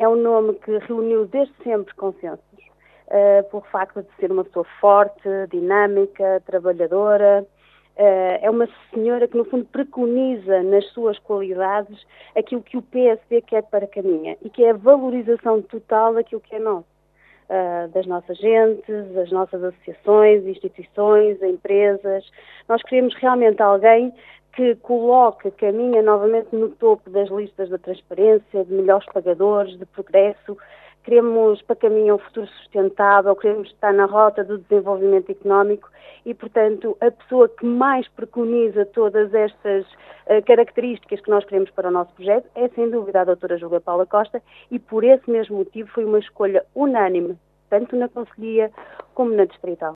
é um nome que reuniu desde sempre consensos, por facto de ser uma pessoa forte, dinâmica, trabalhadora. É uma senhora que, no fundo, preconiza nas suas qualidades aquilo que o PSD quer para Caminha e que é a valorização total daquilo que é nosso. Das nossas gentes, das nossas associações, instituições, empresas. Nós queremos realmente alguém que coloque Caminha novamente no topo das listas da transparência, de melhores pagadores, de progresso. Queremos para Caminha um futuro sustentável, queremos estar na rota do desenvolvimento económico e, portanto, a pessoa que mais preconiza todas estas características que nós queremos para o nosso projeto é, sem dúvida, a doutora Júlia Paula Costa e, por esse mesmo motivo, foi uma escolha unânime, tanto na Conselhia como na Distrital.